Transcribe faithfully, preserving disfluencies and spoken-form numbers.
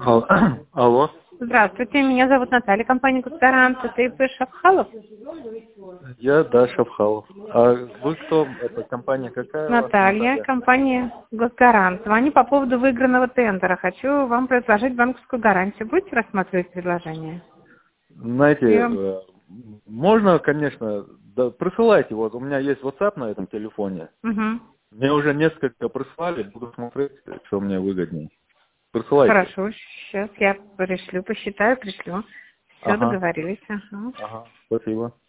Ал- Алло. Здравствуйте, меня зовут Наталья, компания «Госгарант». Это ИП Шавхалов? Я, да, Шавхалов. А вы кто? Это компания какая у вас, Наталья, Наталья? компания «Госгарант». Звоню по поводу выигранного тендера. Хочу вам предложить банковскую гарантию. Будете рассматривать предложение? Знаете, Я вам- э, можно, конечно, да, присылайте. Вот у меня есть WhatsApp на этом телефоне. Мгм. Мне уже несколько прислали, буду смотреть, что мне выгоднее. Присылайте. Хорошо, сейчас я пришлю, посчитаю, пришлю. Все, Ага, договорились. Ага. ага, спасибо.